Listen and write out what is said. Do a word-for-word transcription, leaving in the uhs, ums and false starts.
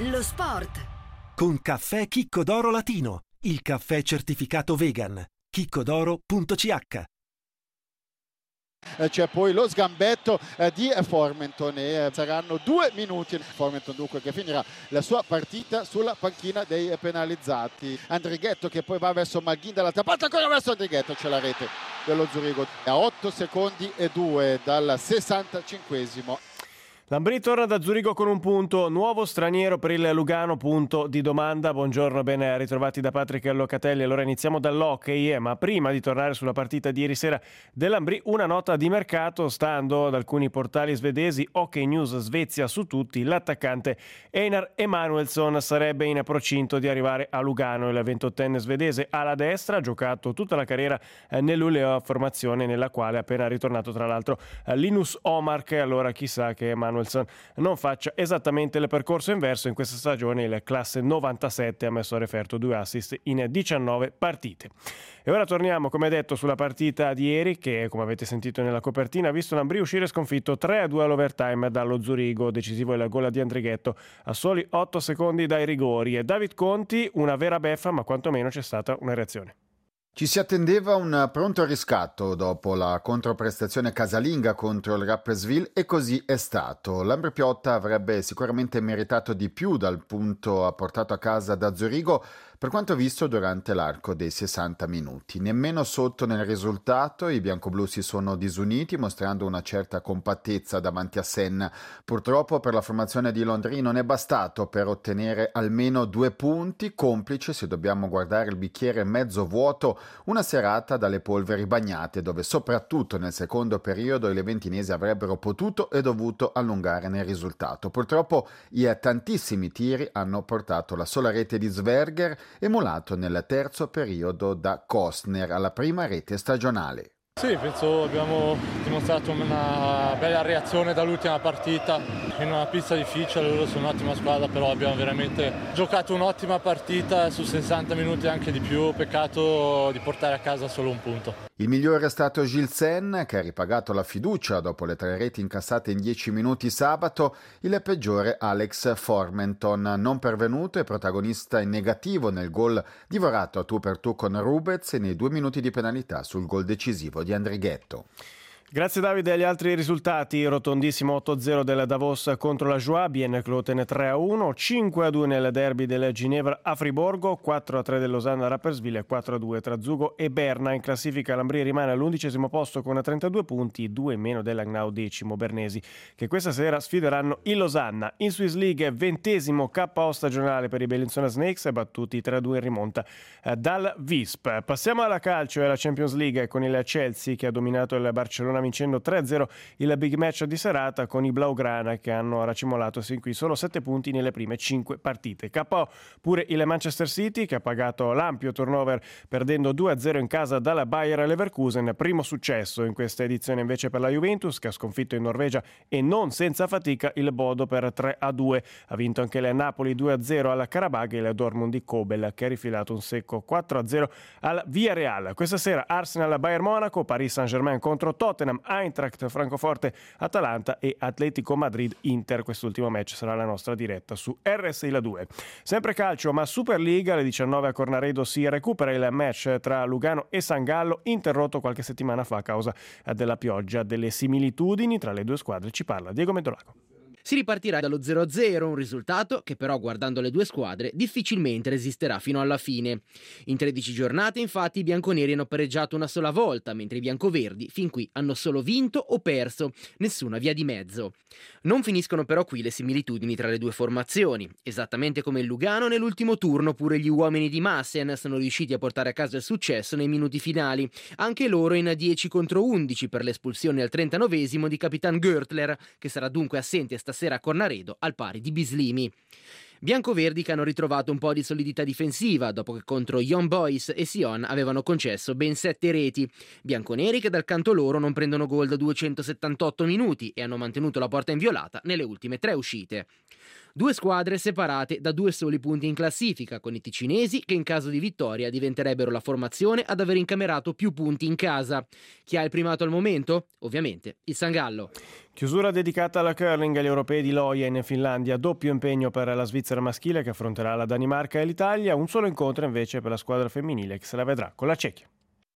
Lo sport con Caffè Chicco d'Oro Latino, il caffè certificato vegan. chicco d'oro punto c h. C'è poi lo sgambetto di Formenton e saranno due minuti. Formenton dunque che finirà la sua partita sulla panchina dei penalizzati. Andrighetto che poi va verso Maghin dall'altra parte, ancora verso Andrighetto, c'è la rete dello Zurigo a otto secondi e due dal sessantacinquesimo. Lambrì torna da Zurigo con un punto, nuovo straniero per il Lugano, punto di domanda. Buongiorno, ben ritrovati da Patrick Locatelli. Allora iniziamo dall'hockey, ma prima di tornare sulla partita di ieri sera dell'Lambrì, una nota di mercato. Stando ad alcuni portali svedesi, Hockey News Svezia su tutti, l'attaccante Einar Emanuelsson sarebbe in procinto di arrivare a Lugano. Il ventottenne svedese alla destra ha giocato tutta la carriera nell'Ulea, formazione nella quale è appena ritornato tra l'altro Linus Omark. Allora chissà che Emanuelsson non faccia esattamente il percorso inverso. In questa stagione il classe novantasette ha messo a referto due assist in diciannove partite. E ora torniamo, come detto, sulla partita di ieri che, come avete sentito nella copertina, ha visto Lambrì uscire sconfitto tre a due all'overtime dallo Zurigo. Decisivo il gol di Andrighetto a soli otto secondi dai rigori. E David Conti, una vera beffa, ma quantomeno c'è stata una reazione. Ci si attendeva un pronto riscatto dopo la controprestazione casalinga contro il Rapperswil e così è stato. L'Ambre Piotta avrebbe sicuramente meritato di più dal punto portato a casa da Zurigo per quanto visto durante l'arco dei sessanta minuti. Nemmeno sotto nel risultato i biancoblù si sono disuniti mostrando una certa compattezza davanti a Senna. Purtroppo per la formazione di Londrì non è bastato per ottenere almeno due punti, complice, se dobbiamo guardare il bicchiere mezzo vuoto, una serata dalle polveri bagnate dove soprattutto nel secondo periodo i leventinesi avrebbero potuto e dovuto allungare nel risultato. Purtroppo i tantissimi tiri hanno portato la sola rete di Zwerger, emulato nel terzo periodo da Kostner alla prima rete stagionale. Sì, penso abbiamo dimostrato una bella reazione dall'ultima partita in una pista difficile. Loro sono un'ottima squadra, però abbiamo veramente giocato un'ottima partita su sessanta minuti, anche di più. Peccato di portare a casa solo un punto. Il migliore è stato Gilsen, che ha ripagato la fiducia dopo le tre reti incassate in dieci minuti sabato. Il peggiore Alex Formenton, non pervenuto e protagonista in negativo nel gol divorato a tu per tu con Rubez e nei due minuti di penalità sul gol decisivo di Andrighetto. Grazie Davide. Agli altri risultati: rotondissimo otto a zero del Davos contro la Joie, Bienne Kloten tre a uno, cinque a due nel derby del Ginevra a Friborgo, quattro a tre del Losanna Rapperswil e quattro a due tra Zugo e Berna. In classifica Lambrì rimane all'undicesimo posto con trentadue punti, due in meno dell'Agnau decimo Bernesi, che questa sera sfideranno il Losanna. In Swiss League ventesimo K O stagionale per i Bellinzona Snakes, battuti tre a due in rimonta dal Visp. Passiamo alla calcio e alla Champions League con il Chelsea che ha dominato il Barcellona vincendo tre a zero il big match di serata, con i Blaugrana che hanno racimolato sin qui solo sette punti nelle prime cinque partite. K O pure il Manchester City che ha pagato l'ampio turnover perdendo due a zero in casa dalla Bayer Leverkusen. Primo successo in questa edizione invece per la Juventus che ha sconfitto in Norvegia e non senza fatica il Bodo per tre a due. Ha vinto anche il Napoli due a zero alla Karabakh e il Dortmund di Kobel che ha rifilato un secco quattro a zero al Villarreal. Questa sera Arsenal Bayern Monaco, Paris Saint-Germain contro Tottenham, Eintracht Francoforte Atalanta e Atletico Madrid Inter. Quest'ultimo match sarà la nostra diretta su R S I La due. Sempre calcio ma Superliga, alle diciannove a Cornaredo si recupera il match tra Lugano e San Gallo, interrotto qualche settimana fa a causa della pioggia. Delle similitudini tra le due squadre ci parla Diego Medolago. Si ripartirà dallo zero a zero, un risultato che però, guardando le due squadre, difficilmente resisterà fino alla fine. In tredici giornate, infatti, i bianconeri hanno pareggiato una sola volta, mentre i biancoverdi fin qui hanno solo vinto o perso, nessuna via di mezzo. Non finiscono però qui le similitudini tra le due formazioni. Esattamente come il Lugano, nell'ultimo turno pure gli uomini di Massen sono riusciti a portare a casa il successo nei minuti finali, anche loro in dieci contro undici per l'espulsione al trentanovesimo di Capitan Görtler, che sarà dunque assente stasera a Cornaredo al pari di Bislimi. Biancoverdi che hanno ritrovato un po' di solidità difensiva dopo che contro Young Boys e Sion avevano concesso ben sette reti. Bianconeri che dal canto loro non prendono gol da duecentosettantotto minuti e hanno mantenuto la porta inviolata nelle ultime tre uscite. Due squadre separate da due soli punti in classifica, con i ticinesi che in caso di vittoria diventerebbero la formazione ad aver incamerato più punti in casa. Chi ha il primato al momento? Ovviamente il San Gallo. Chiusura dedicata alla curling agli europei di Loja in Finlandia, doppio impegno per la Svizzera maschile che affronterà la Danimarca e l'Italia, un solo incontro invece per la squadra femminile che se la vedrà con la Cechia.